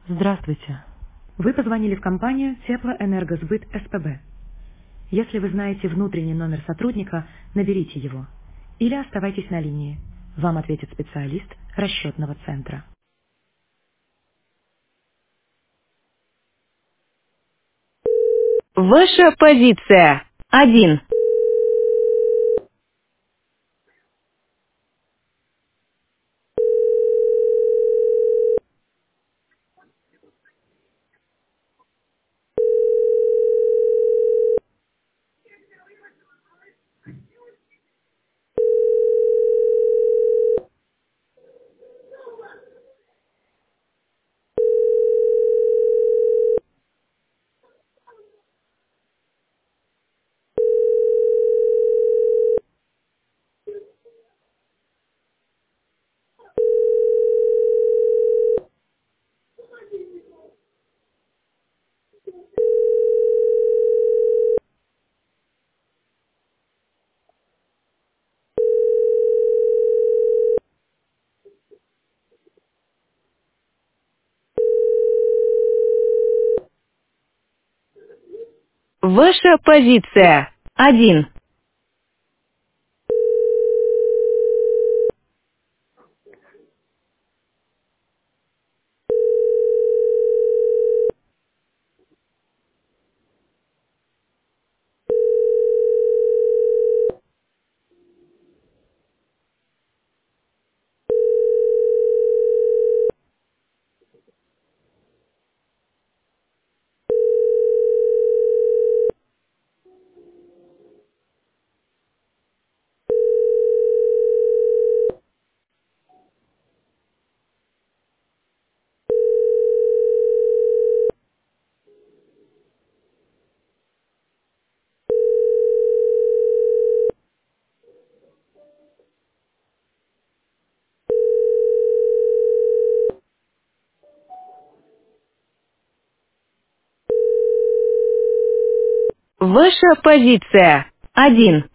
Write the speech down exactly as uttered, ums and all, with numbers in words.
Здравствуйте. Вы позвонили в компанию Теплоэнергосбыт СПБ. Если вы знаете внутренний номер сотрудника, наберите его. Или оставайтесь на линии. Вам ответит специалист расчетного центра. Ваша позиция. Один. Ваша позиция. Один. Ваша позиция. Один.